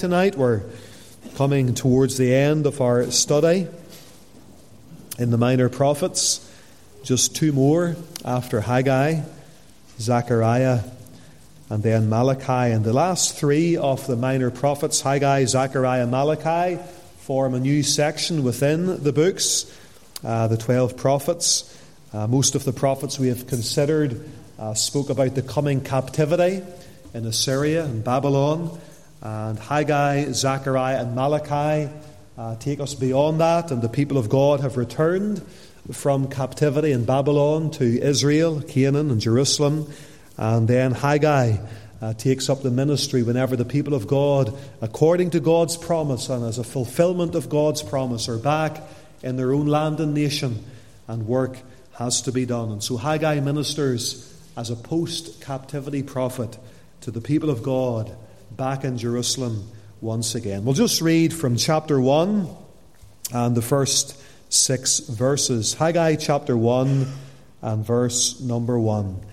Tonight we're coming towards the end of our study in the Minor Prophets. Just two more after Haggai, Zechariah, and then Malachi. And the last three of the Minor Prophets, Haggai, Zechariah, Malachi, form a new section within the books, the 12 prophets. Most of the prophets we have considered spoke about the coming captivity in Assyria and Babylon. And Haggai, Zechariah and Malachi take us beyond that, and the people of God have returned from captivity in Babylon to Israel, Canaan and Jerusalem. And then Haggai takes up the ministry whenever the people of God, according to God's promise and as a fulfillment of God's promise, are back in their own land and nation, and work has to be done. And so Haggai ministers as a post-captivity prophet to the people of God back in Jerusalem once again. We'll just read from chapter 1 and the first 6 verses. Haggai chapter 1 and verse number 1.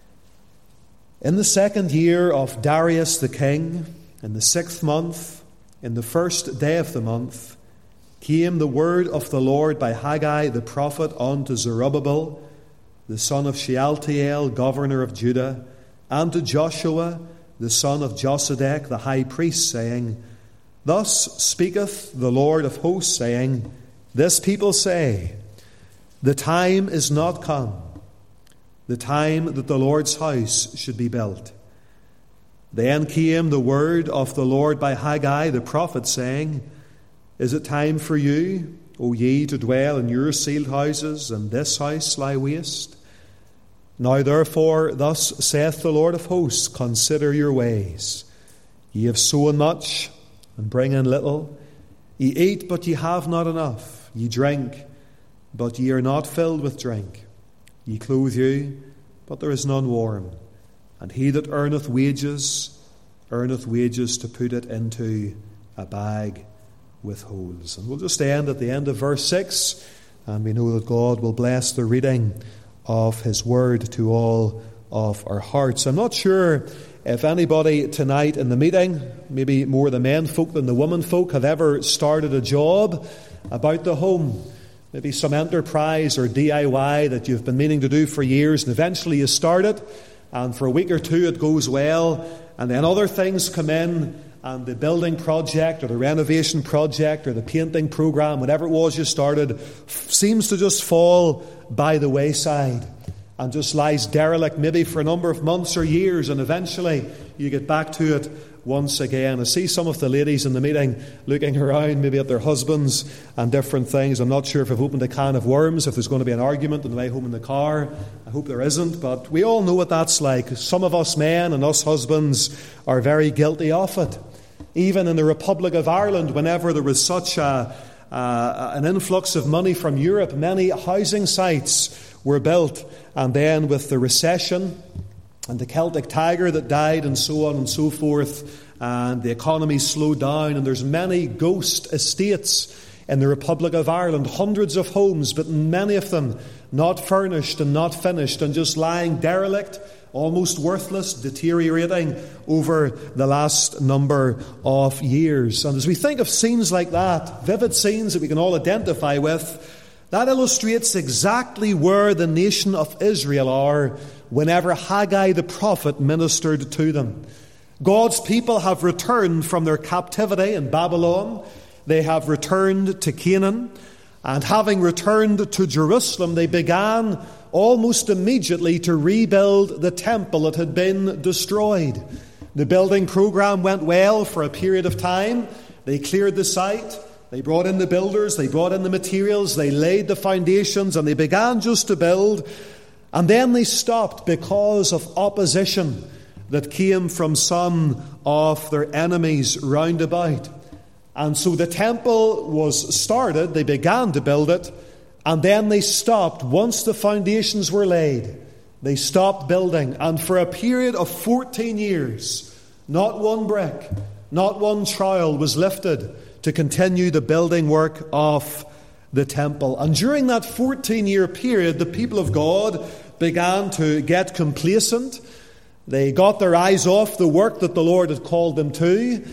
In the 2nd year of Darius the king, in the 6th month, in the 1st day of the month, came the word of the Lord by Haggai the prophet unto Zerubbabel, the son of Shealtiel, governor of Judah, and to Joshua, the son of Josedech, the high priest, saying, Thus speaketh the Lord of hosts, saying, This people say, The time is not come, the time that the Lord's house should be built. Then came the word of the Lord by Haggai the prophet, saying, Is it time for you, O ye, to dwell in your sealed houses, and this house lie waste? Now therefore, thus saith the Lord of hosts, Consider your ways. Ye have sown much, and bring in little. Ye eat, but ye have not enough. Ye drink, but ye are not filled with drink. Ye clothe you, but there is none warm. And he that earneth wages to put it into a bag with holes. And we'll just end at the end of verse 6, and we know that God will bless the reading of his word to all of our hearts. I'm not sure if anybody tonight in the meeting, maybe more the men folk than the women folk, have ever started a job about the home. Maybe some enterprise or DIY that you've been meaning to do for years, and eventually you start it, and for a week or two it goes well, and then other things come in, and the building project or the renovation project or the painting program, whatever it was you started, seems to just fall by the wayside and just lies derelict maybe for a number of months or years, and eventually you get back to it once again. I see some of the ladies in the meeting looking around maybe at their husbands and different things. I'm not sure if I've opened a can of worms, if there's going to be an argument on the way home in the car. I hope there isn't, but we all know what that's like. Some of us men and us husbands are very guilty of it. Even in the Republic of Ireland, whenever there was such an influx of money from Europe, many housing sites were built. And then with the recession and the Celtic Tiger that died and so on and so forth, and the economy slowed down, and there's many ghost estates in the Republic of Ireland, hundreds of homes, but many of them not furnished and not finished and just lying derelict, almost worthless, deteriorating over the last number of years. And as we think of scenes like that, vivid scenes that we can all identify with, that illustrates exactly where the nation of Israel are whenever Haggai the prophet ministered to them. God's people have returned from their captivity in Babylon. They have returned to Canaan. And having returned to Jerusalem, they began almost immediately to rebuild the temple that had been destroyed. The building program went well for a period of time. They cleared the site. They brought in the builders. They brought in the materials. They laid the foundations, and they began just to build. And then they stopped because of opposition that came from some of their enemies round about. And so the temple was started. They began to build it. And then they stopped once the foundations were laid. They stopped building. And for a period of 14 years, not one brick, not one trowel was lifted to continue the building work of the temple. And during that 14-year period, the people of God began to get complacent. They got their eyes off the work that the Lord had called them to.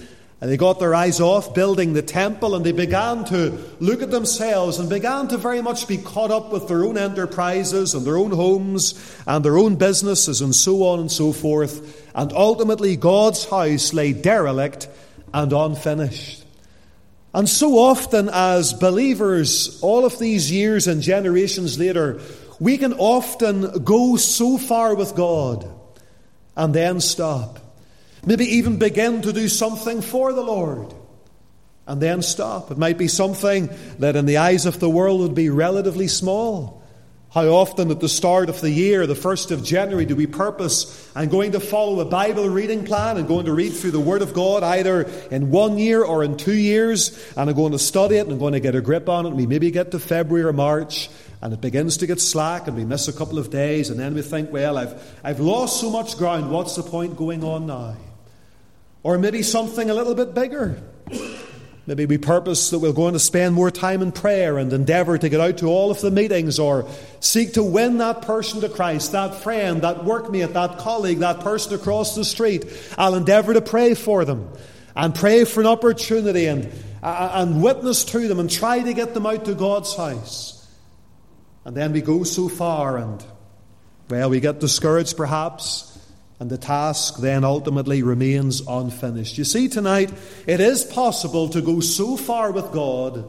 And they got their eyes off building the temple, and they began to look at themselves and began to very much be caught up with their own enterprises and their own homes and their own businesses and so on and so forth. And ultimately God's house lay derelict and unfinished. And so often as believers, all of these years and generations later, we can often go so far with God and then stop. Maybe even begin to do something for the Lord and then stop. It might be something that in the eyes of the world would be relatively small. How often at the start of the year, the 1st of January, do we purpose, I'm going to follow a Bible reading plan and going to read through the Word of God either in 1 year or in 2 years, and I'm going to study it and I'm going to get a grip on it, and we maybe get to February or March and it begins to get slack and we miss a couple of days, and then we think, well, I've lost so much ground, what's the point going on now? Or maybe something a little bit bigger. Maybe we purpose that we're going to spend more time in prayer and endeavour to get out to all of the meetings or seek to win that person to Christ, that friend, that workmate, that colleague, that person across the street. I'll endeavour to pray for them and pray for an opportunity and witness to them and try to get them out to God's house. And then we go so far and, well, we get discouraged perhaps. And the task then ultimately remains unfinished. You see, tonight, it is possible to go so far with God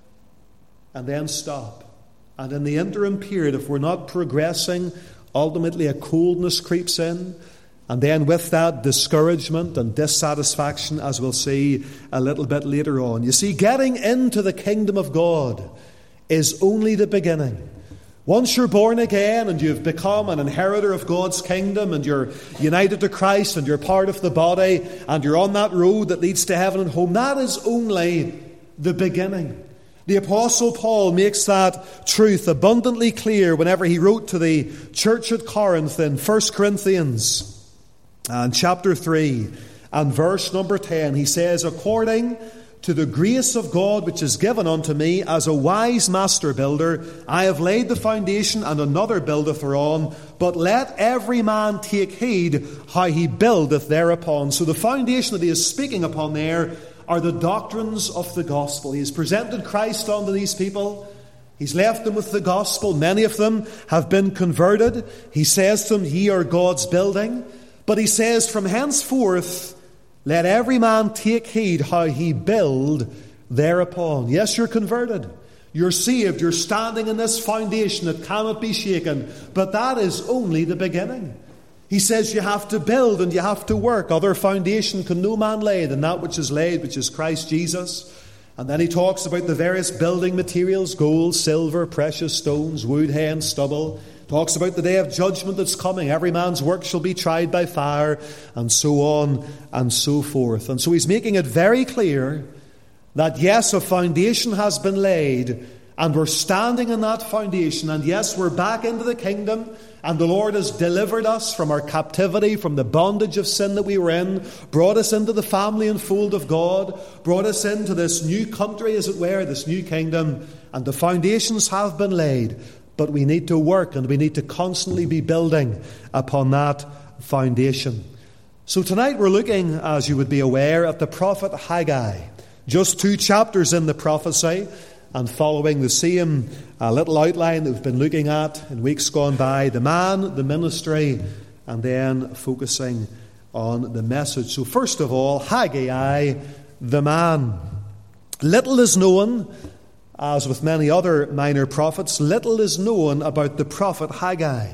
and then stop. And in the interim period, if we're not progressing, ultimately a coldness creeps in. And then with that, discouragement and dissatisfaction, as we'll see a little bit later on. You see, getting into the kingdom of God is only the beginning. Once you're born again and you've become an inheritor of God's kingdom and you're united to Christ and you're part of the body and you're on that road that leads to heaven and home, that is only the beginning. The Apostle Paul makes that truth abundantly clear whenever he wrote to the church at Corinth in 1 Corinthians and chapter 3 and verse number 10. He says, according to the grace of God which is given unto me as a wise master builder, I have laid the foundation, and another buildeth thereon. But let every man take heed how he buildeth thereupon. So the foundation that he is speaking upon there are the doctrines of the gospel. He has presented Christ unto these people. He's left them with the gospel. Many of them have been converted. He says to them, ye are God's building. But he says, from henceforth, let every man take heed how he build thereupon. Yes, you're converted. You're saved. You're standing in this foundation that cannot be shaken. But that is only the beginning. He says you have to build and you have to work. Other foundation can no man lay than that which is laid, which is Christ Jesus. And then he talks about the various building materials, gold, silver, precious stones, wood, hay, and stubble. Talks about the day of judgment that's coming. Every man's work shall be tried by fire, and so on and so forth. And so he's making it very clear that yes, a foundation has been laid, and we're standing in that foundation. And yes, we're back into the kingdom, and the Lord has delivered us from our captivity, from the bondage of sin that we were in, brought us into the family and fold of God, brought us into this new country, as it were, this new kingdom, and the foundations have been laid. But we need to work and we need to constantly be building upon that foundation. So tonight we're looking, as you would be aware, at the prophet Haggai. Just 2 chapters in the prophecy and following the same little outline that we've been looking at in weeks gone by. The man, the ministry, and then focusing on the message. So first of all, Haggai, the man. Little is known. As with many other minor prophets, little is known about the prophet Haggai.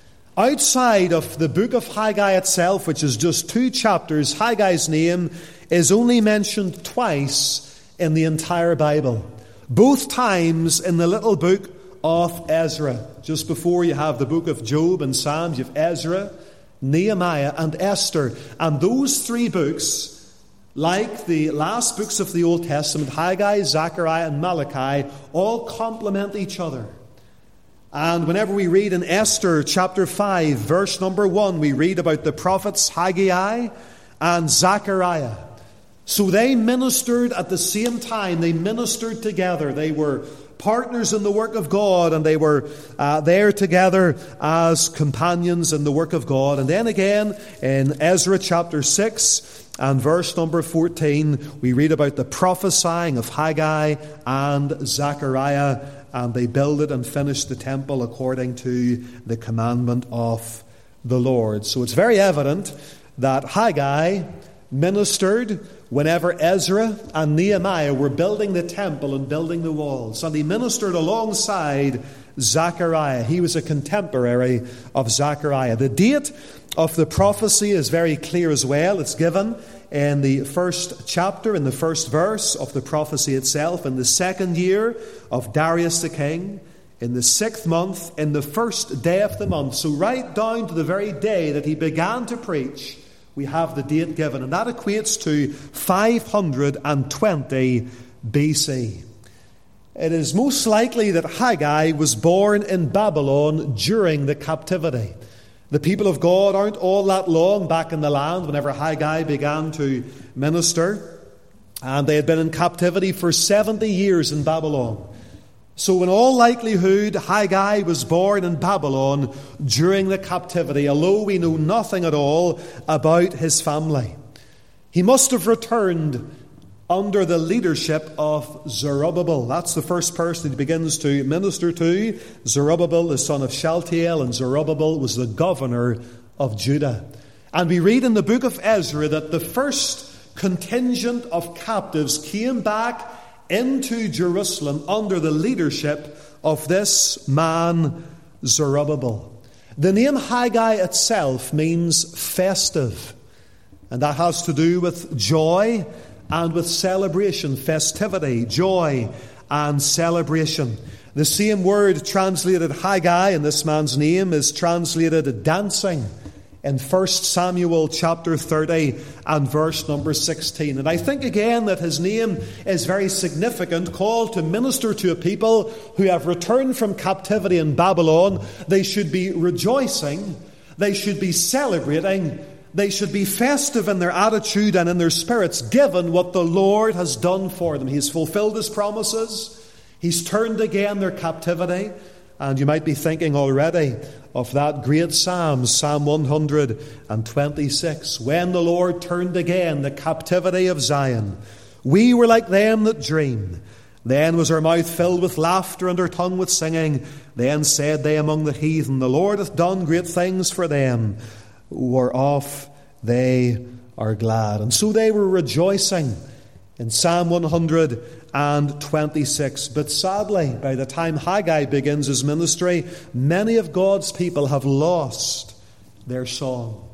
Outside of the book of Haggai itself, which is just 2 chapters, Haggai's name is only mentioned twice in the entire Bible. Both times in the little book of Ezra. Just before you have the book of Job and Psalms, you have Ezra, Nehemiah, and Esther. And those 3 books, like the last books of the Old Testament, Haggai, Zechariah, and Malachi, all complement each other. And whenever we read in Esther chapter 5, verse number 1, we read about the prophets Haggai and Zechariah. So they ministered at the same time. They ministered together. They were partners in the work of God, and they were there together as companions in the work of God. And then again in Ezra chapter 6 and verse number 14, we read about the prophesying of Haggai and Zechariah, and they builded and finished the temple according to the commandment of the Lord. So it's very evident that Haggai ministered whenever Ezra and Nehemiah were building the temple and building the walls. And he ministered alongside Zechariah. He was a contemporary of Zechariah. The date of the prophecy is very clear as well. It's given in the first chapter, in the first verse of the prophecy itself, in the 2nd year of Darius the king, in the 6th month, in the 1st day of the month. So right down to the very day that he began to preach, we have the date given, and that equates to 520 BC. It is most likely that Haggai was born in Babylon during the captivity. The people of God aren't all that long back in the land whenever Haggai began to minister, and they had been in captivity for 70 years in Babylon. So in all likelihood, Haggai was born in Babylon during the captivity, although we know nothing at all about his family. He must have returned under the leadership of Zerubbabel. That's the first person he begins to minister to. Zerubbabel, the son of Shealtiel, and Zerubbabel was the governor of Judah. And we read in the book of Ezra that the first contingent of captives came back into Jerusalem under the leadership of this man, Zerubbabel. The name Haggai itself means festive, and that has to do with joy and with celebration, festivity, joy and celebration. The same word translated Haggai in this man's name is translated dancing in 1 Samuel chapter 30 and verse number 16. And I think again that his name is very significant, called to minister to a people who have returned from captivity in Babylon. They should be rejoicing, they should be celebrating, they should be festive in their attitude and in their spirits, given what the Lord has done for them. He's fulfilled his promises, he's turned again their captivity. And you might be thinking already of that great psalm, Psalm 126. When the Lord turned again the captivity of Zion, we were like them that dream. Then was our mouth filled with laughter and our tongue with singing. Then said they among the heathen, the Lord hath done great things for them, whereof they are glad. And so they were rejoicing in Psalm 126. But sadly, by the time Haggai begins his ministry, many of God's people have lost their song.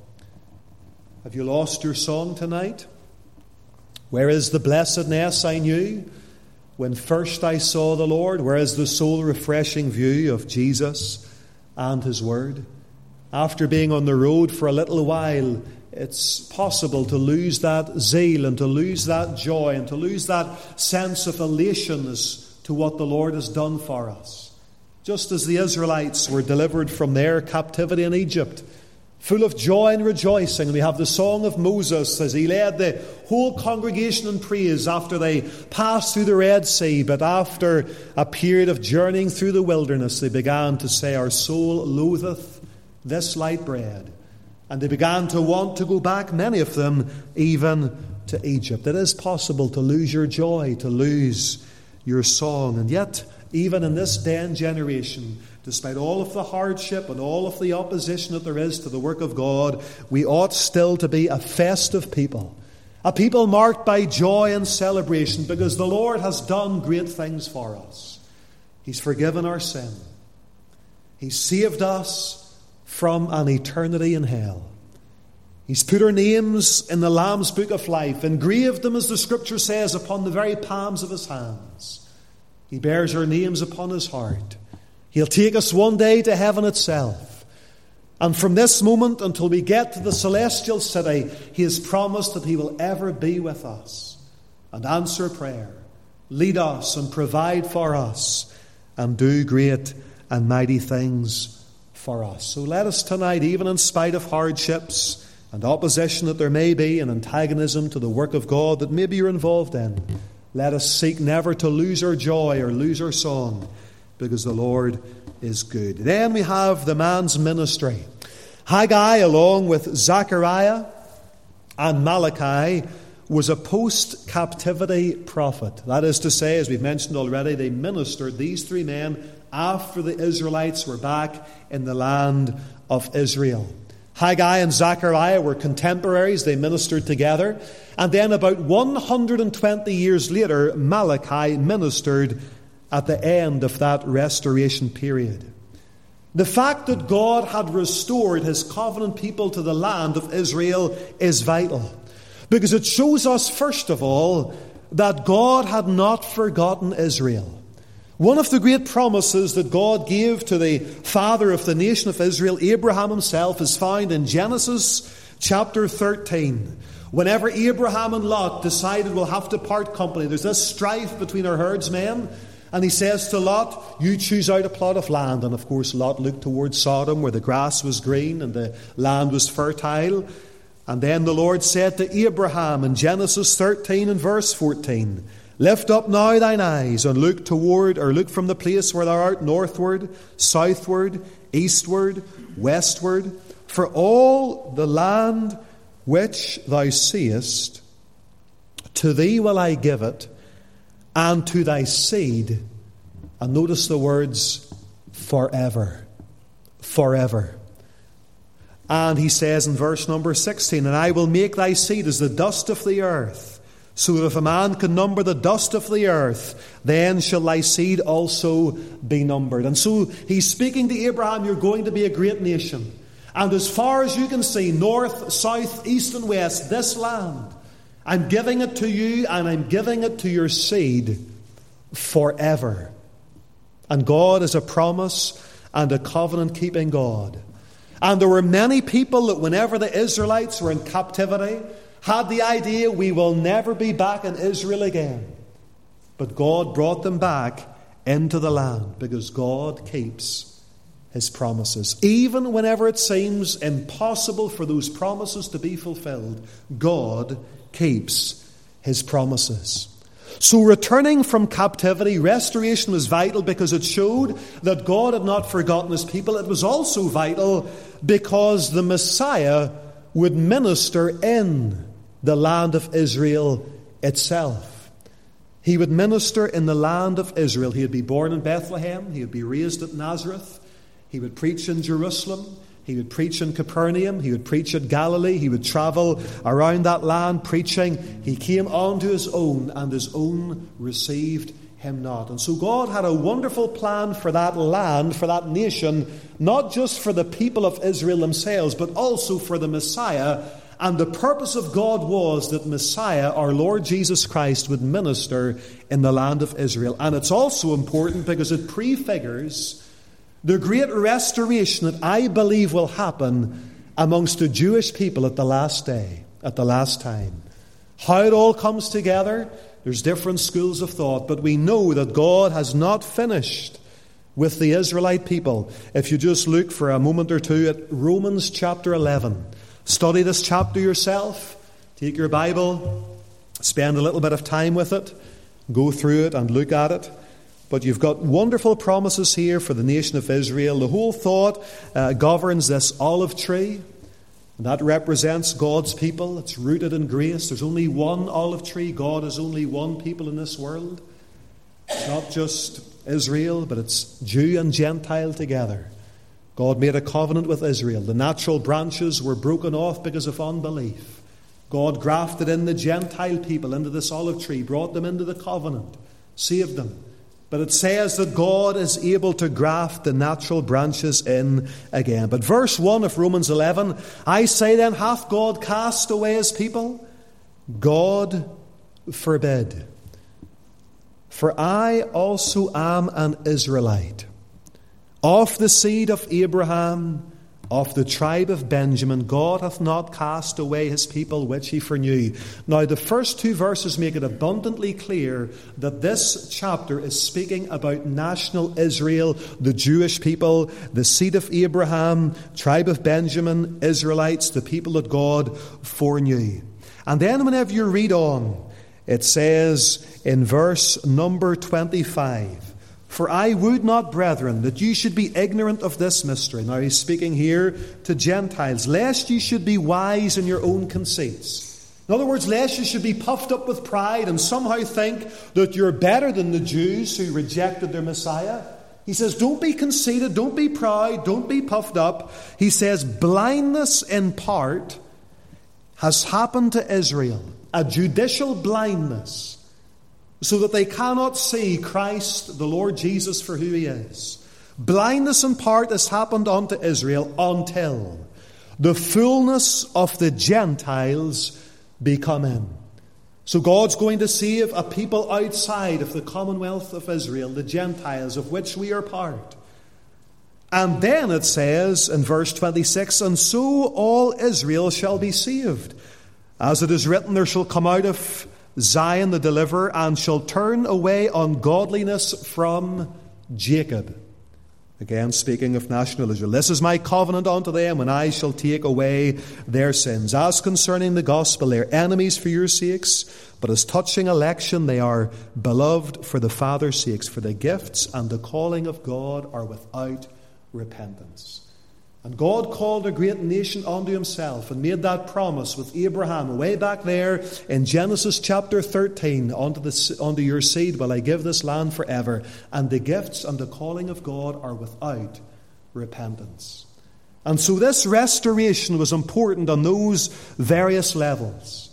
Have you lost your song tonight? Where is the blessedness I knew when first I saw the Lord? Where is the soul-refreshing view of Jesus and his word? After being on the road for a little while, it's possible to lose that zeal and to lose that joy and to lose that sense of elation as to what the Lord has done for us. Just as the Israelites were delivered from their captivity in Egypt, full of joy and rejoicing. And we have the song of Moses as he led the whole congregation in praise after they passed through the Red Sea. But after a period of journeying through the wilderness, they began to say, our soul loatheth this light bread. And they began to want to go back, many of them, even to Egypt. It is possible to lose your joy, to lose your song. And yet, even in this day and generation, despite all of the hardship and all of the opposition that there is to the work of God, we ought still to be a festive people. A people marked by joy and celebration, because the Lord has done great things for us. He's forgiven our sin. He's saved us from an eternity in hell. He's put our names in the Lamb's book of life, engraved them, as the scripture says, upon the very palms of his hands. He bears our names upon his heart. He'll take us one day to heaven itself. And from this moment until we get to the celestial city, he has promised that he will ever be with us and answer prayer, lead us and provide for us, and do great and mighty things for us. So let us tonight, even in spite of hardships and opposition that there may be, and antagonism to the work of God that maybe you're involved in, let us seek never to lose our joy or lose our song, because the Lord is good. Then we have the man's ministry. Haggai, along with Zechariah And Malachi was a post-captivity prophet. That is to say, as we've mentioned already, they ministered, these three men, after the Israelites were back in the land of Israel. Haggai and Zechariah were contemporaries. They ministered together. And then about 120 years later, Malachi ministered at the end of that restoration period. The fact that God had restored his covenant people to the land of Israel is vital, because it shows us, first of all, that God had not forgotten Israel. One of the great promises that God gave to the father of the nation of Israel, Abraham himself, is found in Genesis chapter 13. Whenever Abraham and Lot decided we'll have to part company, there's this strife between our herdsmen, and he says to Lot, you choose out a plot of land. And of course Lot looked towards Sodom, where the grass was green and the land was fertile. And then the Lord said to Abraham in Genesis 13 and verse 14, lift up now thine eyes and look from the place where thou art northward, southward, eastward, westward. For all the land which thou seest, to thee will I give it, and to thy seed. And notice the words, forever. Forever. And he says in verse number 16, and I will make thy seed as the dust of the earth, so that if a man can number the dust of the earth, then shall thy seed also be numbered. And so he's speaking to Abraham, you're going to be a great nation. And as far as you can see, north, south, east and west, this land, I'm giving it to you, and I'm giving it to your seed forever. And God is a promise and a covenant-keeping God. And there were many people that whenever the Israelites were in captivity, had the idea we will never be back in Israel again. But God brought them back into the land, because God keeps his promises. Even whenever it seems impossible for those promises to be fulfilled, God keeps his promises. So returning from captivity, restoration was vital because it showed that God had not forgotten his people. It was also vital because the Messiah would minister in the land of Israel itself. He would minister in the land of Israel. He would be born in Bethlehem. He would be raised at Nazareth. He would preach in Jerusalem. He would preach in Capernaum. He would preach at Galilee. He would travel around that land preaching. He came unto his own, and his own received him not. And so God had a wonderful plan for that land, for that nation, not just for the people of Israel themselves, but also for the Messiah. And the purpose of God was that Messiah, our Lord Jesus Christ, would minister in the land of Israel. And it's also important because it prefigures the great restoration that I believe will happen amongst the Jewish people at the last day, at the last time. How it all comes together, there's different schools of thought, but we know that God has not finished with the Israelite people. If you just look for a moment or two at Romans chapter 11, study this chapter yourself, take your Bible, spend a little bit of time with it, go through it and look at it. But you've got wonderful promises here for the nation of Israel. The whole thought governs this olive tree. And that represents God's people. It's rooted in grace. There's only one olive tree. God is only one people in this world. It's not just Israel, but it's Jew and Gentile together. God made a covenant with Israel. The natural branches were broken off because of unbelief. God grafted in the Gentile people into this olive tree, brought them into the covenant, saved them. But it says that God is able to graft the natural branches in again. But verse 1 of Romans 11, I say then, hath God cast away his people? God forbid. For I also am an Israelite, of the seed of Abraham, of the tribe of Benjamin. God hath not cast away his people which he foreknew. Now the first two verses make it abundantly clear that this chapter is speaking about national Israel, the Jewish people, the seed of Abraham, tribe of Benjamin, Israelites, the people that God foreknew. And then whenever you read on, it says in verse number 25, For I would not, brethren, that you should be ignorant of this mystery. Now he's speaking here to Gentiles. Lest you should be wise in your own conceits. In other words, lest you should be puffed up with pride and somehow think that you're better than the Jews who rejected their Messiah. He says, don't be conceited, don't be proud, don't be puffed up. He says, blindness in part has happened to Israel. A judicial blindness. So that they cannot see Christ, the Lord Jesus, for who he is. Blindness in part has happened unto Israel until the fullness of the Gentiles be come in. So God's going to save a people outside of the commonwealth of Israel, the Gentiles, of which we are part. And then it says in verse 26, and so all Israel shall be saved. As it is written, there shall come out of Zion the deliverer, and shall turn away ungodliness from Jacob. Again, speaking of national Israel. This is my covenant unto them, when I shall take away their sins. As concerning the gospel, they are enemies for your sakes, but as touching election, they are beloved for the Father's sakes. For the gifts and the calling of God are without repentance. And God called a great nation unto himself and made that promise with Abraham way back there in Genesis chapter 13. Unto your seed will I give this land forever. And the gifts and the calling of God are without repentance. And so this restoration was important on those various levels.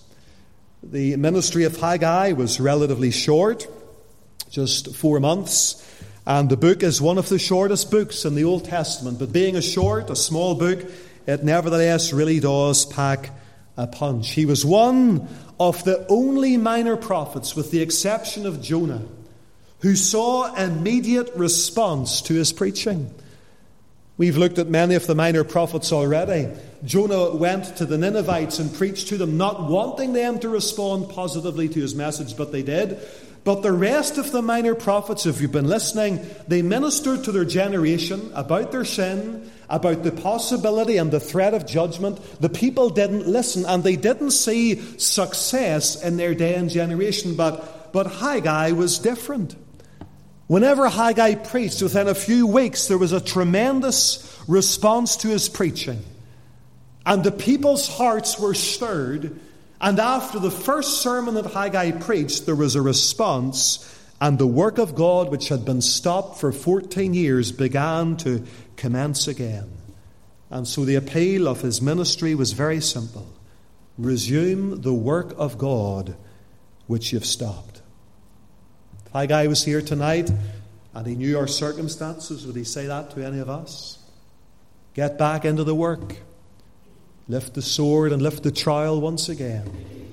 The ministry of Haggai was relatively short, just 4 months. And the book is one of the shortest books in the Old Testament. But being a small book, it nevertheless really does pack a punch. He was one of the only minor prophets, with the exception of Jonah, who saw immediate response to his preaching. We've looked at many of the minor prophets already. Jonah went to the Ninevites and preached to them, not wanting them to respond positively to his message, but they did. But the rest of the minor prophets, if you've been listening, they ministered to their generation about their sin, about the possibility and the threat of judgment. The people didn't listen, and they didn't see success in their day and generation. But Haggai was different. Whenever Haggai preached, within a few weeks, there was a tremendous response to his preaching. And the people's hearts were stirred. And after the first sermon that Haggai preached, there was a response, and the work of God, which had been stopped for 14 years, began to commence again. And so the appeal of his ministry was very simple. Resume the work of God, which you've stopped. If Haggai was here tonight, and he knew our circumstances, would he say that to any of us? Get back into the work. Lift the sword and lift the trowel once again.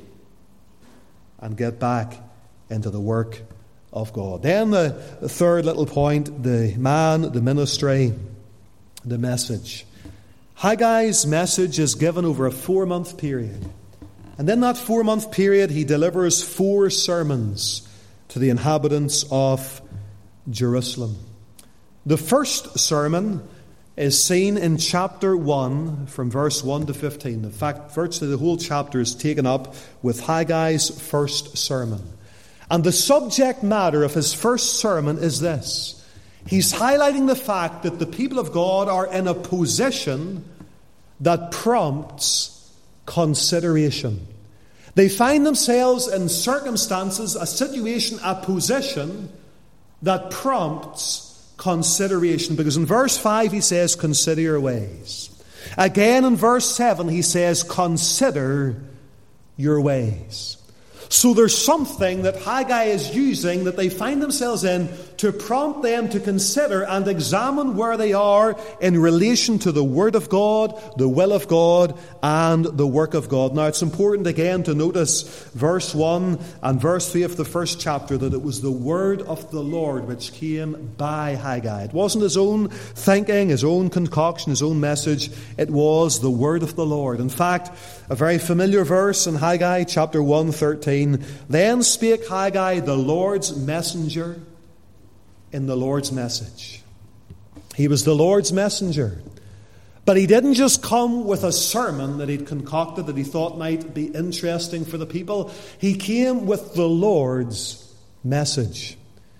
And get back into the work of God. Then the third little point, the man, the ministry, the message. Haggai's message is given over a 4-month period. And in that 4-month period, he delivers 4 sermons to the inhabitants of Jerusalem. The first sermon is seen in chapter 1 from verse 1 to 15. In fact, virtually the whole chapter is taken up with Haggai's first sermon. And the subject matter of his first sermon is this. He's highlighting the fact that the people of God are in a position that prompts consideration. They find themselves in circumstances, a situation, a position that prompts consideration. Because in verse 5 he says, consider your ways. Again in verse 7 he says, consider your ways. So there's something that Haggai is using that they find themselves in to prompt them to consider and examine where they are in relation to the Word of God, the will of God, and the work of God. Now it's important again to notice verse 1 and verse 3 of the first chapter, that it was the Word of the Lord which came by Haggai. It wasn't his own thinking, his own concoction, his own message. It was the Word of the Lord. In fact, a very familiar verse in Haggai chapter 1:13. Then spake Haggai, the Lord's messenger, in the Lord's message. He was the Lord's messenger. But he didn't just come with a sermon that he'd concocted that he thought might be interesting for the people. He came with the Lord's message.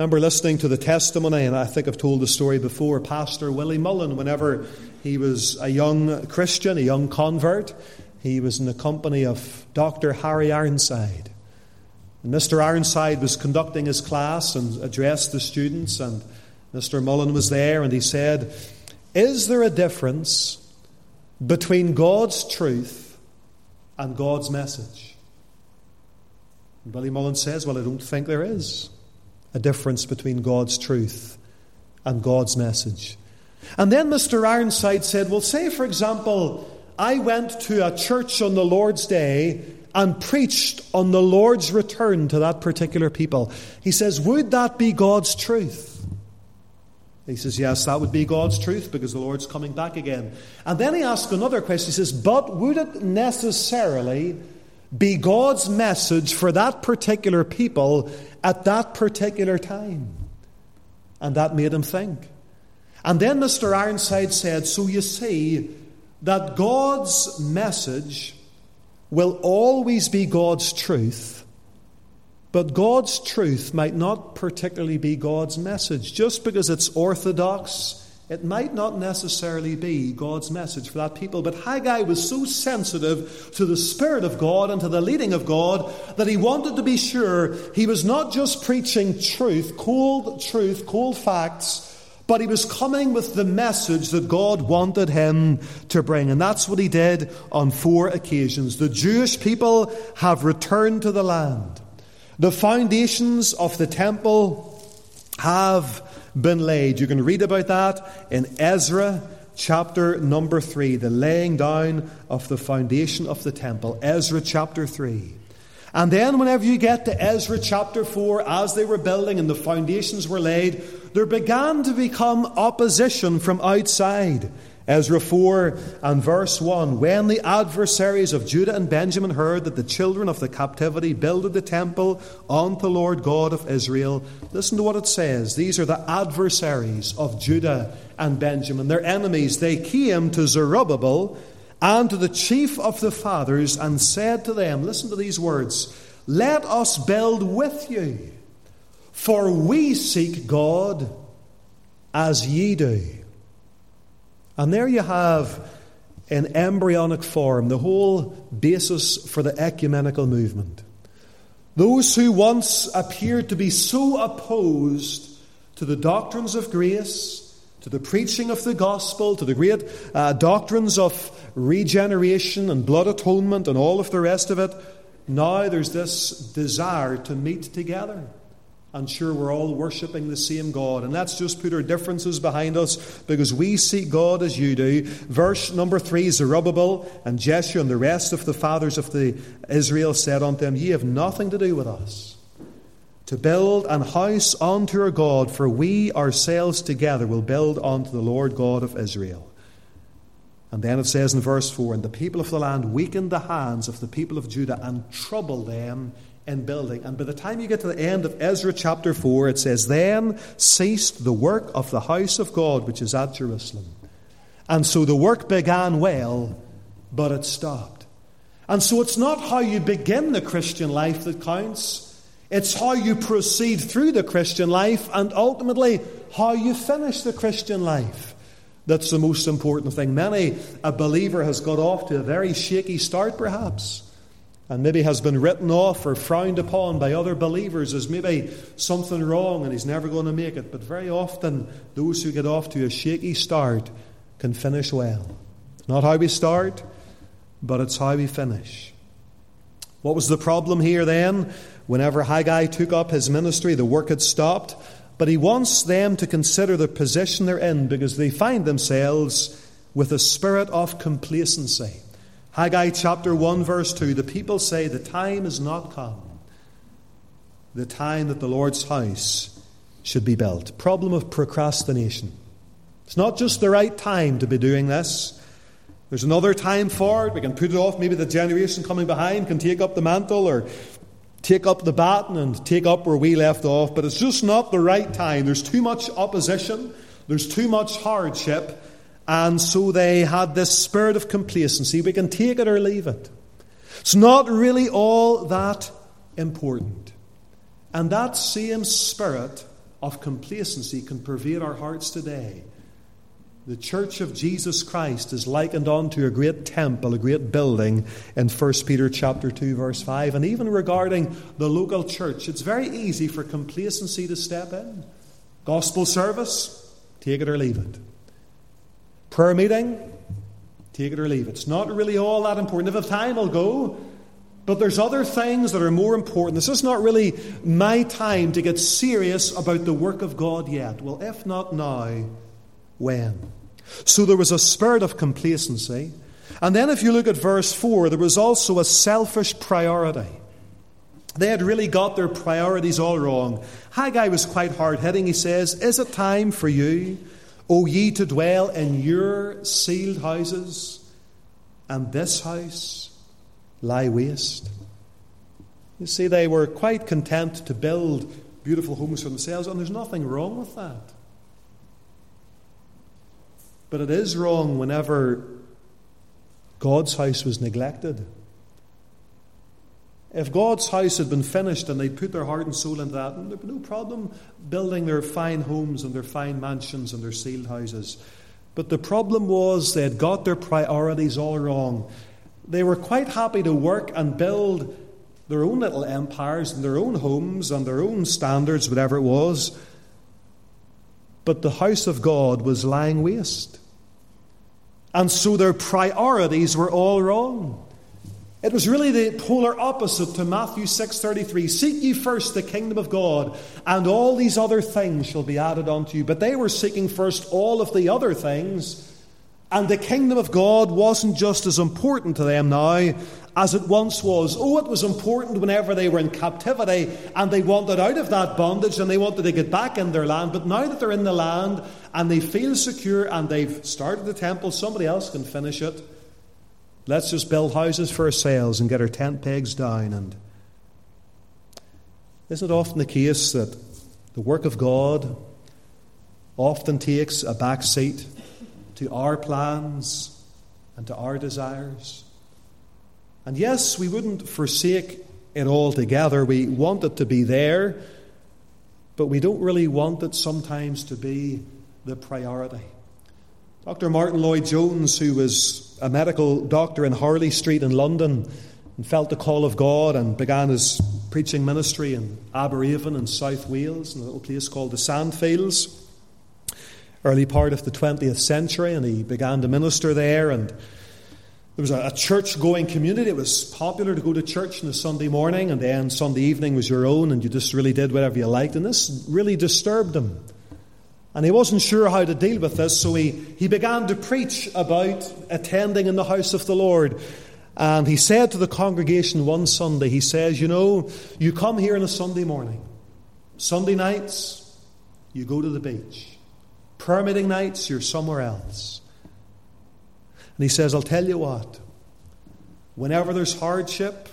remember listening to the testimony, and I think I've told the story before, Pastor Willie Mullen, whenever he was a young Christian, a young convert, he was in the company of Dr. Harry Ironside. And Mr. Ironside was conducting his class and addressed the students, and Mr. Mullen was there, and he said, "Is there a difference between God's truth and God's message?" And Willie Mullen says, "Well, I don't think there is a difference between God's truth and God's message." And then Mr. Ironside said, "Well, say, for example, I went to a church on the Lord's Day and preached on the Lord's return to that particular people." He says, "Would that be God's truth?" He says, "Yes, that would be God's truth, because the Lord's coming back again." And then he asked another question. He says, "But would it necessarily be God's message for that particular people at that particular time?" And that made him think. And then Mr. Ironside said, "So you see that God's message will always be God's truth, but God's truth might not particularly be God's message. Just because it's orthodox, it might not necessarily be God's message for that people." But Haggai was so sensitive to the Spirit of God and to the leading of God that he wanted to be sure he was not just preaching truth, cold facts, but he was coming with the message that God wanted him to bring. And that's what he did on 4 occasions. The Jewish people have returned to the land. The foundations of the temple have been laid. You can read about that in Ezra chapter number 3, the laying down of the foundation of the temple. Ezra chapter 3. And then whenever you get to Ezra chapter 4, as they were building and the foundations were laid, there began to become opposition from outside. Ezra 4 and verse 1, "When the adversaries of Judah and Benjamin heard that the children of the captivity builded the temple unto the Lord God of Israel," listen to what it says. These are the adversaries of Judah and Benjamin, their enemies. "They came to Zerubbabel and to the chief of the fathers and said to them," listen to these words, "Let us build with you, for we seek God as ye do." And there you have, in embryonic form, the whole basis for the ecumenical movement. Those who once appeared to be so opposed to the doctrines of grace, to the preaching of the gospel, to the great doctrines of regeneration and blood atonement and all of the rest of it, now there's this desire to meet together. And sure, we're all worshipping the same God. And let's just put our differences behind us, because we seek God as you do. Verse number 3, "Zerubbabel and Jeshua and the rest of the fathers of the Israel said unto him, Ye have nothing to do with us, to build an house unto our God, for we ourselves together will build unto the Lord God of Israel." And then it says in verse 4, "And the people of the land weakened the hands of the people of Judah and troubled them in building." And by the time you get to the end of Ezra chapter 4, it says, "Then ceased the work of the house of God, which is at Jerusalem." And so the work began well, but it stopped. And so it's not how you begin the Christian life that counts. It's how you proceed through the Christian life, and ultimately how you finish the Christian life. That's the most important thing. Many a believer has got off to a very shaky start, perhaps, and maybe has been written off or frowned upon by other believers as maybe something wrong and he's never going to make it. But very often, those who get off to a shaky start can finish well. It's not how we start, but it's how we finish. What was the problem here then? Whenever Haggai took up his ministry, the work had stopped. But he wants them to consider the position they're in, because they find themselves with a spirit of complacency. Haggai chapter 1 verse 2, "The people say, the time is not come, the time that the Lord's house should be built." Problem of procrastination. It's not just the right time to be doing this. There's another time for it. We can put it off. Maybe the generation coming behind can take up the mantle or take up the baton and take up where we left off. But it's just not the right time. There's too much opposition. There's too much hardship. And so they had this spirit of complacency. We can take it or leave it. It's not really all that important. And that same spirit of complacency can pervade our hearts today. The church of Jesus Christ is likened unto a great temple, a great building in 1 Peter chapter 2, verse 5. And even regarding the local church, it's very easy for complacency to step in. Gospel service, take it or leave it. Prayer meeting, take it or leave it. It's not really all that important. If I have time, I'll go. But there's other things that are more important. This is not really my time to get serious about the work of God yet. Well, if not now, when? So there was a spirit of complacency. And then if you look at verse 4, there was also a selfish priority. They had really got their priorities all wrong. Haggai was quite hard-hitting. He says, "Is it time for you, O ye, to dwell in your sealed houses, and this house lie waste?" You see, they were quite content to build beautiful homes for themselves, and there's nothing wrong with that. But it is wrong whenever God's house was neglected. If God's house had been finished and they put their heart and soul into that, there'd be no problem building their fine homes and their fine mansions and their sealed houses. But the problem was they had got their priorities all wrong. They were quite happy to work and build their own little empires and their own homes and their own standards, whatever it was. But the house of God was lying waste. And so their priorities were all wrong. It was really the polar opposite to Matthew 6:33. "Seek ye first the kingdom of God, and all these other things shall be added unto you." But they were seeking first all of the other things, and the kingdom of God wasn't just as important to them now as it once was. Oh, it was important whenever they were in captivity and they wanted out of that bondage and they wanted to get back in their land. But now that they're in the land and they feel secure and they've started the temple, somebody else can finish it. Let's just build houses for ourselves and get our tent pegs down. And isn't it often the case that the work of God often takes a back seat to our plans and to our desires? And yes, we wouldn't forsake it altogether. We want it to be there, but we don't really want it sometimes to be the priority. Dr. Martin Lloyd-Jones, who was a medical doctor in Harley Street in London and felt the call of God and began his preaching ministry in Aberavon in South Wales, in a little place called the Sandfields, early part of the 20th century, and he began to minister there. And there was a church-going community. It was popular to go to church on a Sunday morning, and then Sunday evening was your own, and you just really did whatever you liked. And this really disturbed him. And he wasn't sure how to deal with this, so he began to preach about attending in the house of the Lord. And he said to the congregation one Sunday, he says, "You know, you come here on a Sunday morning. Sunday nights, you go to the beach. Prayer meeting nights, you're somewhere else." And he says, "I'll tell you what, whenever there's hardship,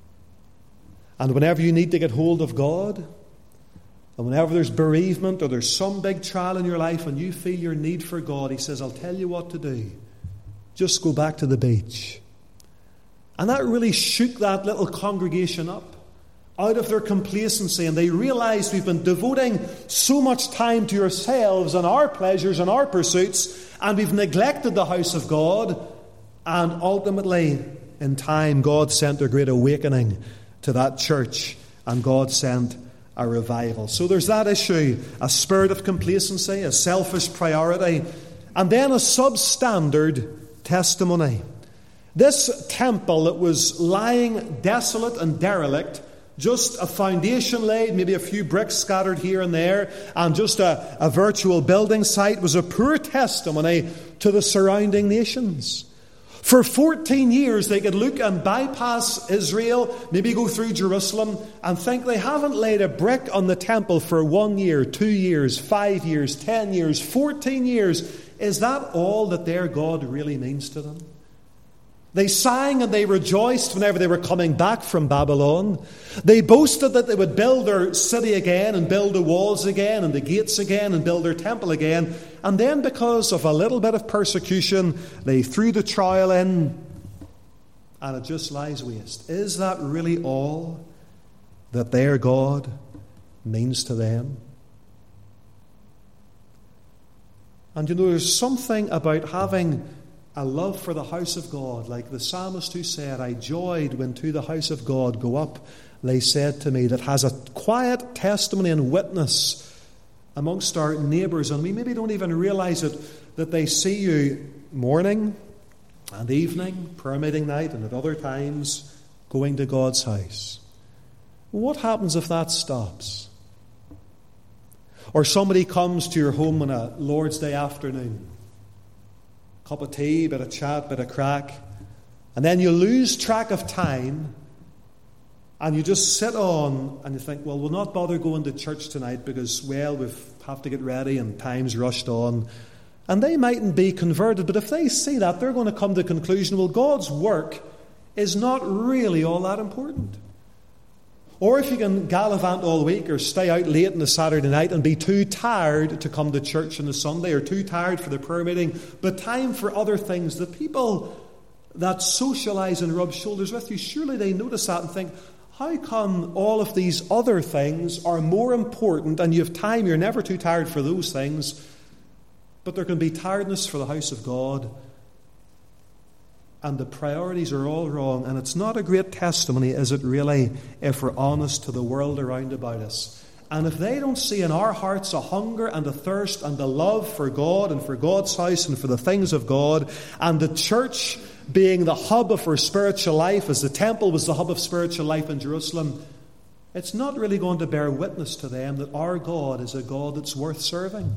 and whenever you need to get hold of God, and whenever there's bereavement or there's some big trial in your life and you feel your need for God," he says, "I'll tell you what to do. Just go back to the beach." And that really shook that little congregation up out of their complacency, and they realized we've been devoting so much time to ourselves and our pleasures and our pursuits, and we've neglected the house of God. And ultimately, in time, God sent a great awakening to that church, and God sent a revival. So there's that issue, a spirit of complacency, a selfish priority, and then a substandard testimony. This temple that was lying desolate and derelict, just a foundation laid, maybe a few bricks scattered here and there, and just a virtual building site, was a poor testimony to the surrounding nations. For 14 years they could look and bypass Israel, maybe go through Jerusalem, and think they haven't laid a brick on the temple for 1 year, 2 years, 5 years, 10 years, 14 years. Is that all that their God really means to them? They sang and they rejoiced whenever they were coming back from Babylon. They boasted that they would build their city again and build the walls again and the gates again and build their temple again. And then because of a little bit of persecution, they threw the trowel in and it just lies waste. Is that really all that their God means to them? And there's something about having a love for the house of God, like the psalmist who said, I joyed when to the house of God go up, they said to me, that has a quiet testimony and witness amongst our neighbours. And we maybe don't even realise it, that they see you morning and evening, prayer meeting night, and at other times going to God's house. What happens if that stops? Or somebody comes to your home on a Lord's Day afternoon, cup of tea, bit of chat, bit of crack, and then you lose track of time, and you just sit on and you think, well, we'll not bother going to church tonight because, well, we have to get ready and time's rushed on. And they mightn't be converted, but if they see that, they're going to come to the conclusion, well, God's work is not really all that important. Or if you can gallivant all week or stay out late on a Saturday night and be too tired to come to church on a Sunday or too tired for the prayer meeting, but time for other things, the people that socialise and rub shoulders with you, surely they notice that and think, how come all of these other things are more important and you have time, you're never too tired for those things, but there can be tiredness for the house of God, and the priorities are all wrong. And it's not a great testimony, is it really, if we're honest, to the world around about us. And if they don't see in our hearts a hunger and a thirst and a love for God and for God's house and for the things of God, and the church being the hub of our spiritual life, as the temple was the hub of spiritual life in Jerusalem, it's not really going to bear witness to them that our God is a God that's worth serving.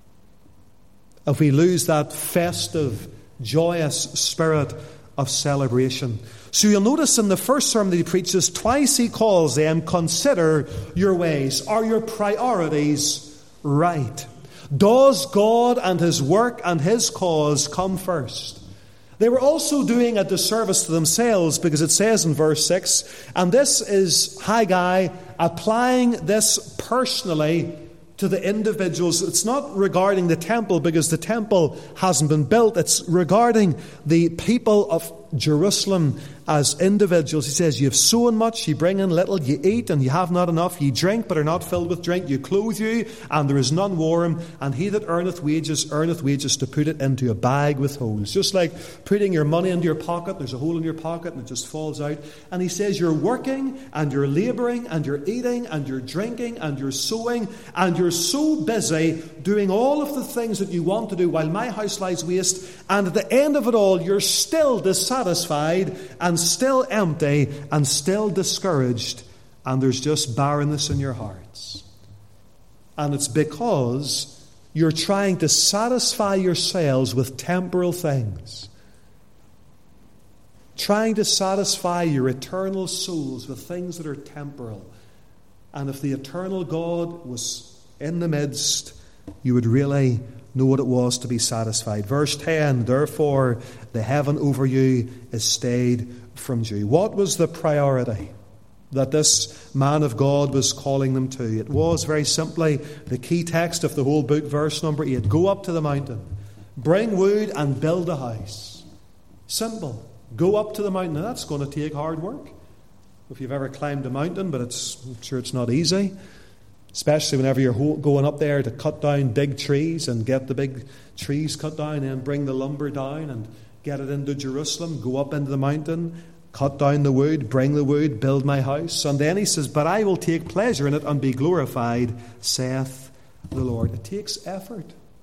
If we lose that festive, joyous spirit of celebration. So you'll notice in the first sermon that he preaches, twice he calls them, consider your ways. Are your priorities right? Does God and his work and his cause come first? They were also doing a disservice to themselves, because it says in verse 6, and this is Haggai applying this personally to the individuals. It's not regarding the temple, because the temple hasn't been built. It's regarding the people of Jerusalem as individuals. He says, you have sown much, you bring in little, you eat and you have not enough, you drink but are not filled with drink, you clothe you and there is none warm, and he that earneth wages to put it into a bag with holes. Just like putting your money into your pocket, there's a hole in your pocket and it just falls out. And he says, you're working and you're labouring and you're eating and you're drinking and you're sowing, and you're so busy doing all of the things that you want to do while my house lies waste, and at the end of it all you're still dissatisfied and still empty and still discouraged, and there's just barrenness in your hearts. And it's because you're trying to satisfy yourselves with temporal things, trying to satisfy your eternal souls with things that are temporal. And if the eternal God was in the midst, you would really know what it was to be satisfied. Verse 10, therefore the heaven over you is stayed from dew. What was the priority that this man of God was calling them to? It was very simply the key text of the whole book, verse number 8. Go up to the mountain, bring wood and build a house. Simple. Go up to the mountain. Now that's going to take hard work. If you've ever climbed a mountain, but I'm sure it's not easy. Especially whenever you're going up there to cut down big trees and get the big trees cut down and bring the lumber down and get it into Jerusalem. Go up into the mountain, cut down the wood, bring the wood, build my house. And then he says, but I will take pleasure in it and be glorified, saith the Lord. It takes effort.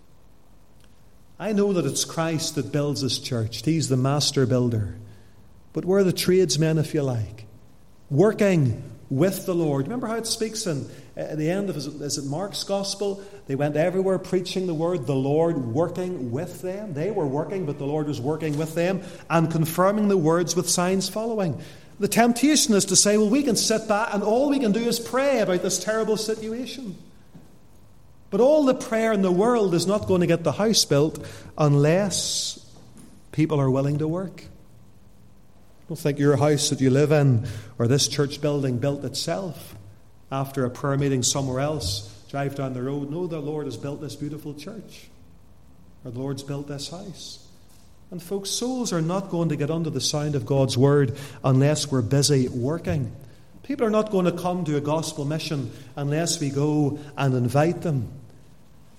I know that it's Christ that builds his church. He's the master builder. But we're the tradesmen, if you like, working with the Lord. Remember how it speaks at the end of, is it Mark's Gospel? They went everywhere preaching the word, the Lord working with them. They were working, but the Lord was working with them and confirming the words with signs following. The temptation is to say, well, we can sit back and all we can do is pray about this terrible situation. But all the prayer in the world is not going to get the house built unless people are willing to work. Don't think your house that you live in or this church building built itself after a prayer meeting somewhere else. Drive down the road. No, the Lord has built this beautiful church. Or the Lord's built this house. And folks, souls are not going to get under the sound of God's word unless we're busy working. People are not going to come to a gospel mission unless we go and invite them.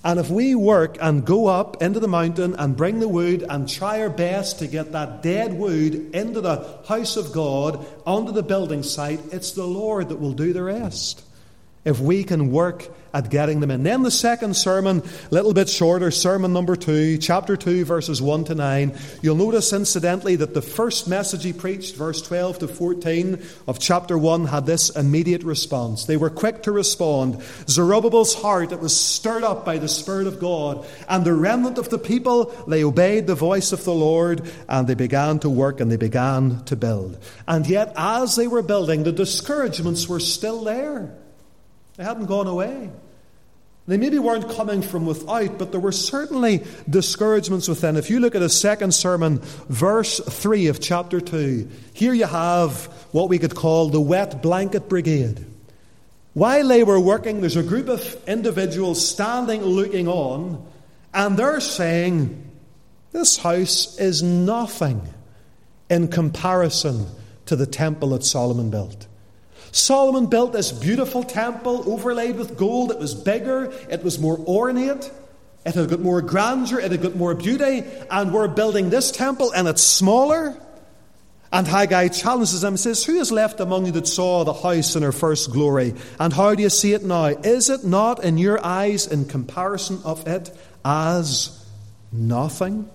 And if we work and go up into the mountain and bring the wood and try our best to get that dead wood into the house of God, onto the building site, it's the Lord that will do the rest, if we can work at getting them in. Then the second sermon, a little bit shorter, sermon number 2, chapter 2, verses 1 to 9. You'll notice, incidentally, that the first message he preached, verse 12 to 14 of chapter 1, had this immediate response. They were quick to respond. Zerubbabel's heart, it was stirred up by the Spirit of God. And the remnant of the people, they obeyed the voice of the Lord, and they began to work and they began to build. And yet, as they were building, the discouragements were still there. They hadn't gone away. They maybe weren't coming from without, but there were certainly discouragements within. If you look at his second sermon, verse 3 of chapter 2, here you have what we could call the wet blanket brigade. While they were working, there's a group of individuals standing looking on, and they're saying, this house is nothing in comparison to the temple that Solomon built. Solomon built this beautiful temple overlaid with gold. It was bigger, it was more ornate, it had got more grandeur, it had got more beauty, and we're building this temple and it's smaller. And Haggai challenges them and says, who is left among you that saw the house in her first glory? And how do you see it now? Is it not in your eyes in comparison of it as nothing?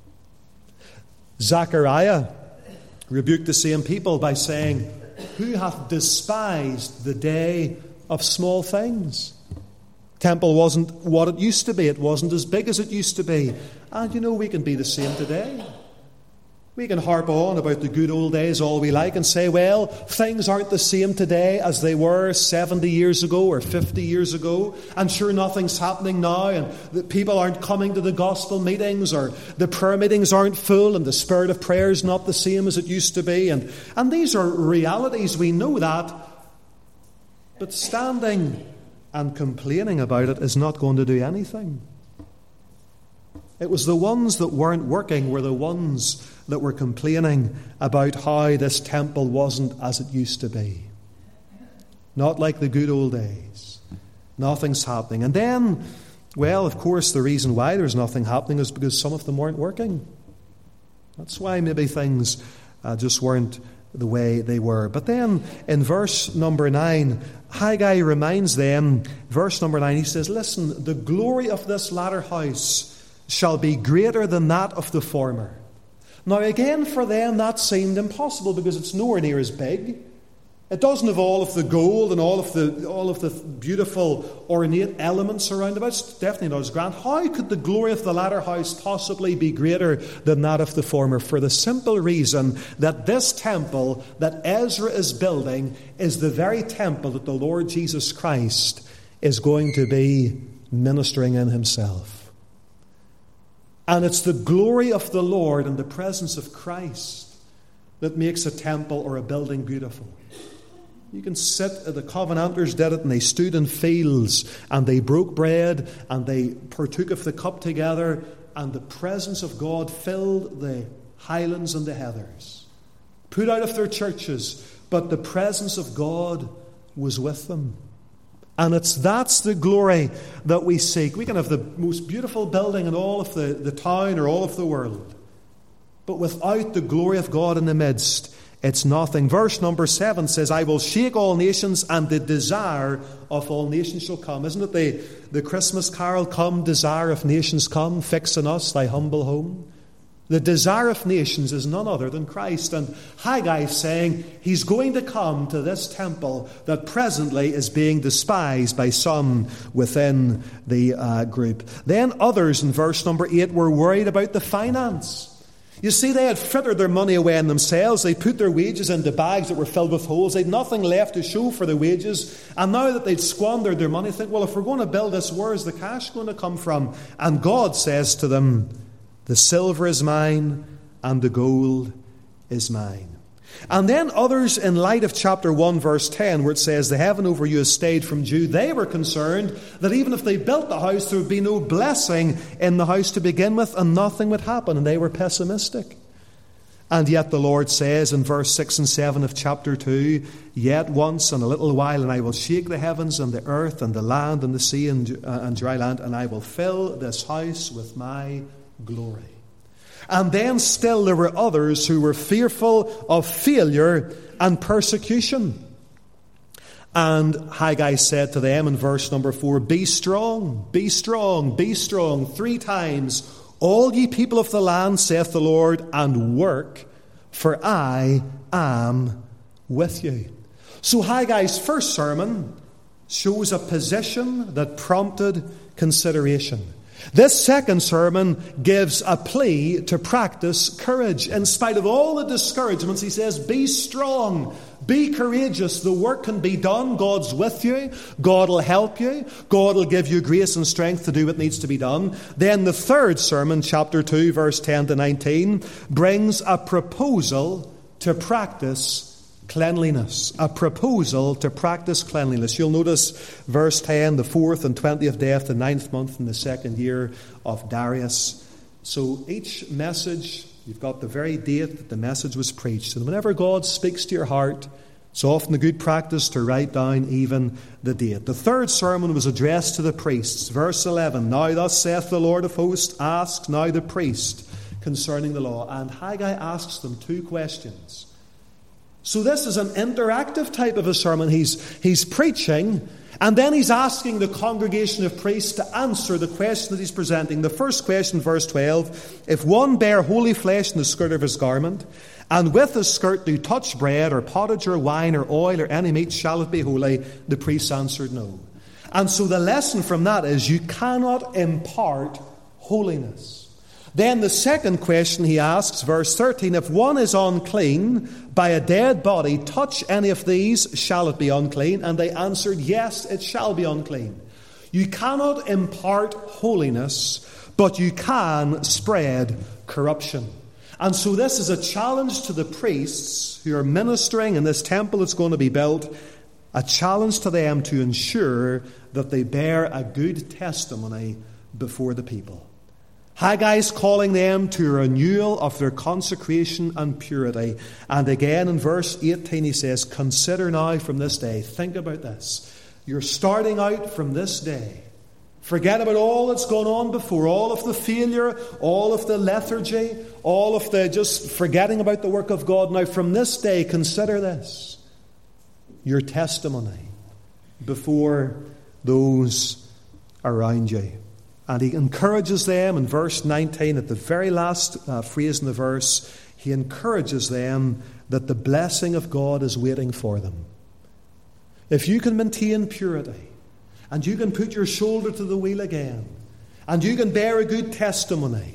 Zechariah rebuked the same people by saying, who hath despised the day of small things? Temple wasn't what it used to be. It wasn't as big as it used to be. And you know, we can be the same today. We can harp on about the good old days all we like and say, well, things aren't the same today as they were 70 years ago or 50 years ago. And sure, nothing's happening now, and the people aren't coming to the gospel meetings, or the prayer meetings aren't full, and the spirit of prayer is not the same as it used to be. And these are realities. We know that. But standing and complaining about it is not going to do anything. It was the ones that weren't working were the ones that were complaining about how this temple wasn't as it used to be. Not like the good old days. Nothing's happening. And then, well, of course, the reason why there's nothing happening is because some of them weren't working. That's why maybe things just weren't the way they were. But then in verse number 9, Haggai reminds them, verse number 9, he says, listen, the glory of this latter house shall be greater than that of the former. Now again, for them that seemed impossible because it's nowhere near as big. It doesn't have all of the gold and all of the beautiful ornate elements around about. It's definitely not as grand. How could the glory of the latter house possibly be greater than that of the former? For the simple reason that this temple that Ezra is building is the very temple that the Lord Jesus Christ is going to be ministering in himself. And it's the glory of the Lord and the presence of Christ that makes a temple or a building beautiful. You can sit, the Covenanters did it, and they stood in fields, and they broke bread, and they partook of the cup together, and the presence of God filled the highlands and the heathers. Put out of their churches, but the presence of God was with them. And that's the glory that we seek. We can have the most beautiful building in all of the town or all of the world. But without the glory of God in the midst, it's nothing. Verse number 7 says, I will shake all nations, and the desire of all nations shall come. Isn't it the Christmas carol, Come, Desire of Nations, come, fix in us thy humble home? The desire of nations is none other than Christ. And Haggai is saying he's going to come to this temple that presently is being despised by some within the group. Then others in verse number 8 were worried about the finance. You see, they had frittered their money away in themselves. They put their wages into bags that were filled with holes. They had nothing left to show for the wages. And now that they'd squandered their money, they think, well, if we're going to build this, where's the cash going to come from? And God says to them, the silver is mine, and the gold is mine. And then others, in light of chapter 1, verse 10, where it says, the heaven over you has stayed from dew, they were concerned that even if they built the house, there would be no blessing in the house to begin with, and nothing would happen, and they were pessimistic. And yet the Lord says in verse 6 and 7 of chapter 2, yet once in a little while, and I will shake the heavens and the earth and the land and the sea and dry land, and I will fill this house with my glory. And then still there were others who were fearful of failure and persecution. And Haggai said to them in verse number 4, be strong, be strong, be strong. 3 times, all ye people of the land, saith the Lord, and work, for I am with you. So Haggai's first sermon shows a position that prompted consideration. This second sermon gives a plea to practice courage. In spite of all the discouragements, he says, be strong, be courageous. The work can be done. God's with you. God will help you. God will give you grace and strength to do what needs to be done. Then the third sermon, chapter 2, verse 10 to 19, brings a proposal to practice cleanliness. A proposal to practice cleanliness. You'll notice verse 10, the 4th and 20th day of the 9th month in the 2nd year of Darius. So each message, you've got the very date that the message was preached. And whenever God speaks to your heart, it's often a good practice to write down even the date. The third sermon was addressed to the priests. Verse 11, now thus saith the Lord of hosts, ask now the priest concerning the law. And Haggai asks them 2 questions. So this is an interactive type of a sermon. He's preaching, and then he's asking the congregation of priests to answer the question that he's presenting. The first question, verse 12, if one bear holy flesh in the skirt of his garment, and with his skirt do touch bread, or pottage, or wine, or oil, or any meat, shall it be holy? The priests answered no. And so the lesson from that is you cannot impart holiness. Then the second question he asks, verse 13, if one is unclean by a dead body, touch any of these, shall it be unclean? And they answered, yes, it shall be unclean. You cannot impart holiness, but you can spread corruption. And so this is a challenge to the priests who are ministering in this temple that's going to be built, a challenge to them to ensure that they bear a good testimony before the people. Haggai is calling them to a renewal of their consecration and purity. And again in verse 18 he says, consider now from this day. Think about this. You're starting out from this day. Forget about all that's gone on before, all of the failure, all of the lethargy, all of the just forgetting about the work of God. Now from this day, consider this. Your testimony before those around you. And he encourages them in verse 19, at the very last phrase in the verse, he encourages them that the blessing of God is waiting for them. If you can maintain purity, and you can put your shoulder to the wheel again, and you can bear a good testimony,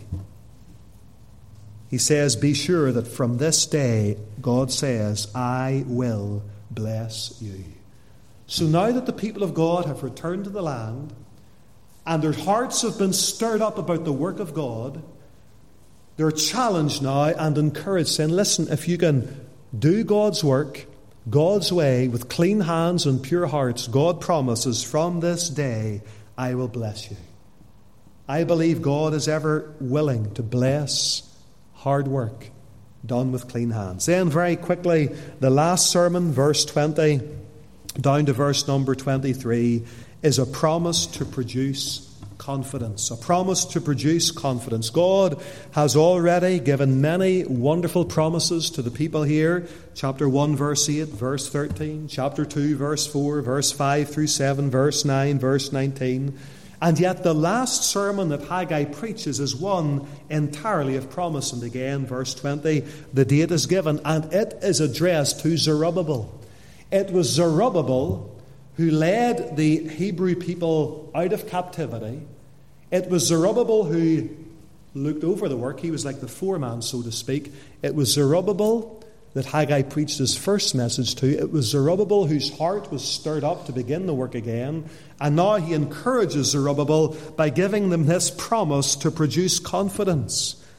he says, be sure that from this day, God says, I will bless you. So now that the people of God have returned to the land, and their hearts have been stirred up about the work of God, they're challenged now and encouraged, saying, listen, if you can do God's work, God's way, with clean hands and pure hearts, God promises, from this day, I will bless you. I believe God is ever willing to bless hard work done with clean hands. Then very quickly, the last sermon, verse 20, down to verse number 23, is a promise to produce confidence. A promise to produce confidence. God has already given many wonderful promises to the people here. Chapter 1, verse 8, verse 13. Chapter 2, verse 4, verse 5 through 7, verse 9, verse 19. And yet the last sermon that Haggai preaches is one entirely of promise. And again, verse 20, the date is given, and it is addressed to Zerubbabel. It was Zerubbabel who led the Hebrew people out of captivity. It was Zerubbabel who looked over the work. He was like the foreman, so to speak. It was Zerubbabel that Haggai preached his first message to. It was Zerubbabel whose heart was stirred up to begin the work again. And now he encourages Zerubbabel by giving them this promise to produce confidence.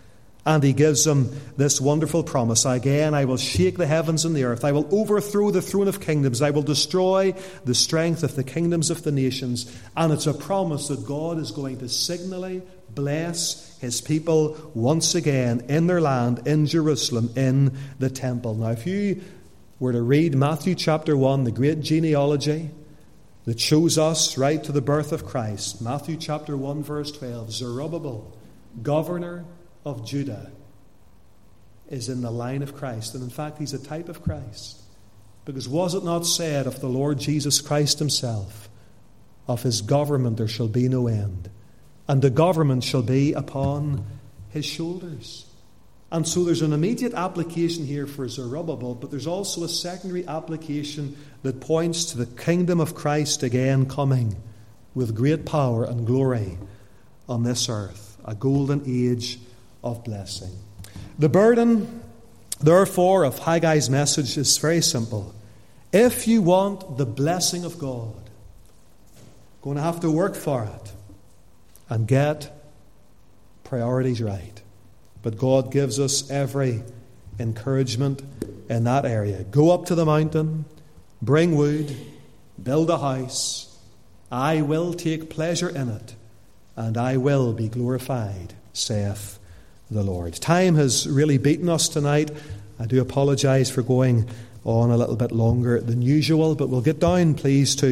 And he gives them this wonderful promise. Again, I will shake the heavens and the earth. I will overthrow the throne of kingdoms. I will destroy the strength of the kingdoms of the nations. And it's a promise that God is going to signally bless his people once again in their land, in Jerusalem, in the temple. Now, if you were to read Matthew chapter 1, the great genealogy that shows us right to the birth of Christ, Matthew chapter 1, verse 12, Zerubbabel, governor of Judah, is in the line of Christ. And in fact, he's a type of Christ. Because was it not said of the Lord Jesus Christ himself, of his government there shall be no end, and the government shall be upon his shoulders. And so there's an immediate application here for Zerubbabel, but there's also a secondary application that points to the kingdom of Christ again coming with great power and glory on this earth, a golden age of blessing. The burden, therefore, of Haggai's message is very simple. If you want the blessing of God, you're going to have to work for it and get priorities right. But God gives us every encouragement in that area. Go up to the mountain, bring wood, build a house. I will take pleasure in it, and I will be glorified, saith the Lord. Time has really beaten us tonight. I do apologize for going on a little bit longer than usual, but we'll get down, please, to